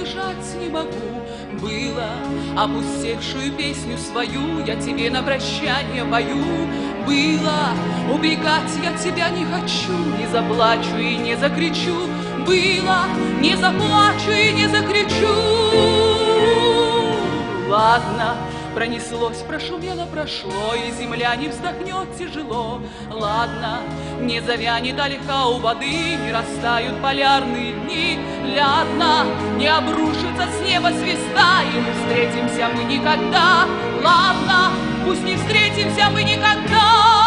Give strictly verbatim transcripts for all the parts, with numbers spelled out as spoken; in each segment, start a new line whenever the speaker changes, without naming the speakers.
удержать не могу. Было, опустевшую песню свою я тебе на прощание пою. Было, убегать я тебя не хочу, не заплачу и не закричу. Было, не заплачу и не закричу. Ладно, пронеслось, прошумело, прошло, и земля не вздохнет тяжело. Ладно, не завянет ольха у воды, не растают полярные дни. Ладно, не обрушится с неба звезда, и не встретимся мы никогда. Ладно, пусть не встретимся мы никогда.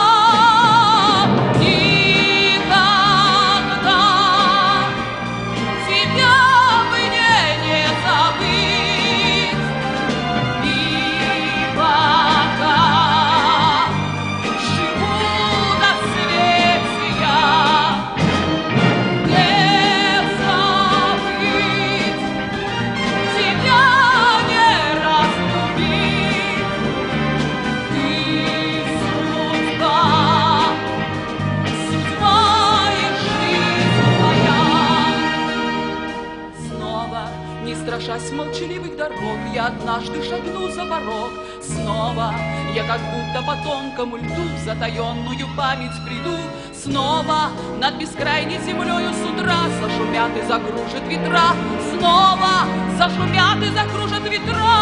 Страшась молчаливых дорог, я однажды шагну за порог. Снова я как будто по тонкому льду в затаенную память приду. Снова над бескрайней землею с утра зашумят и закружат ветра. Снова зашумят и закружат ветра.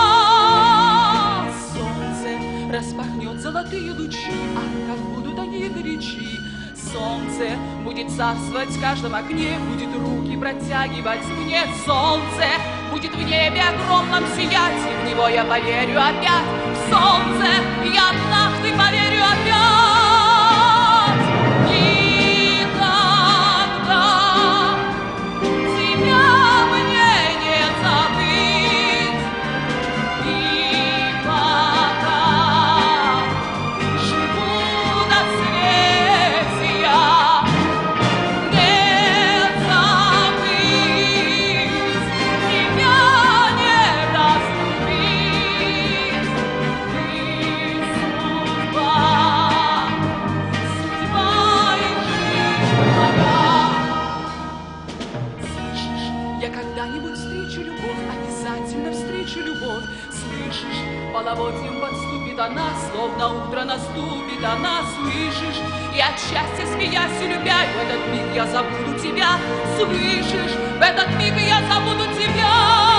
Солнце распахнет золотые лучи, ах, как будут они горячи. Солнце будет царствовать в каждом окне, будет руки протягивать мне. Солнце будет в небе огромном сиять, и в него я поверю опять. В солнце я однажды поверю опять. Никогда тебя мне не забыть. И пока живу на свете, когда-нибудь встречу любовь, обязательно встречу любовь. Слышишь, половодьем подступит она, словно утро наступит она. Слышишь, и от счастья смеясь и любя, в этот миг я забуду тебя. Слышишь, в этот миг я забуду тебя.